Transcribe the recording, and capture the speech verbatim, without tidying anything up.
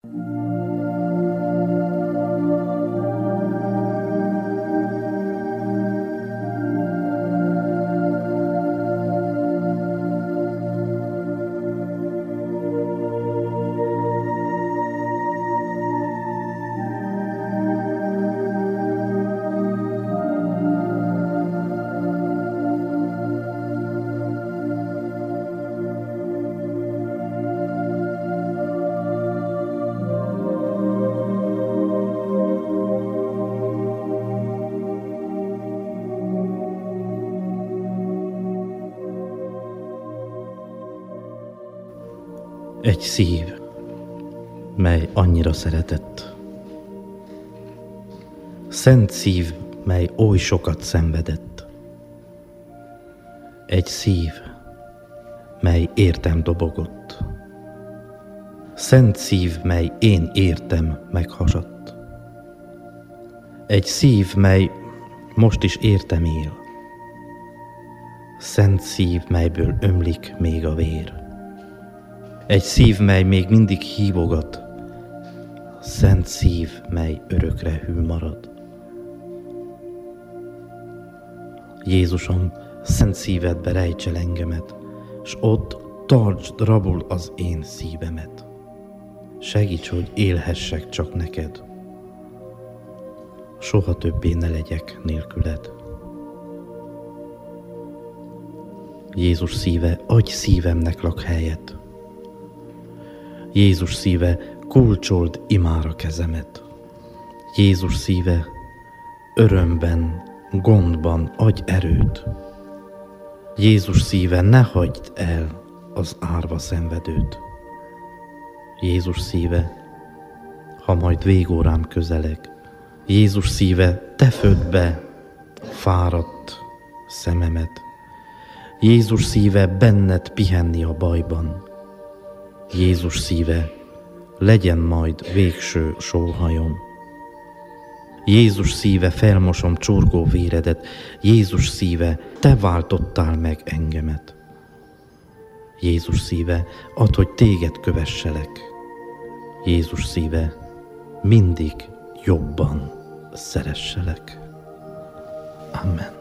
Egy szív, mely annyira szeretett. Szent szív, mely oly sokat szenvedett. Egy szív, mely értem dobogott. Szent szív, mely én értem meghasadt. Egy szív, mely most is értem él. Szent szív, melyből ömlik még a vér. Egy szív, mely még mindig hívogat, szent szív, mely örökre hű marad. Jézusom, szent szívedbe rejts el engemet, s ott tartsd rabul az én szívemet. Segíts, hogy élhessek csak neked, soha többé ne legyek nélküled. Jézus szíve, adj szívemnek lakhelyet. Jézus szíve, kulcsold imára kezemet. Jézus szíve, örömben, gondban adj erőt. Jézus szíve, ne hagyd el az árva szenvedőt. Jézus szíve, ha majd végórám közeleg. Jézus szíve, te född be fáradt szememet. Jézus szíve, benned pihenni a bajban. Jézus szíve, legyen majd végső sóhajom. Jézus szíve, felmosom csorgó véredet. Jézus szíve, te váltottál meg engemet. Jézus szíve, add, hogy téged kövesselek. Jézus szíve, mindig jobban szeresselek. Amen.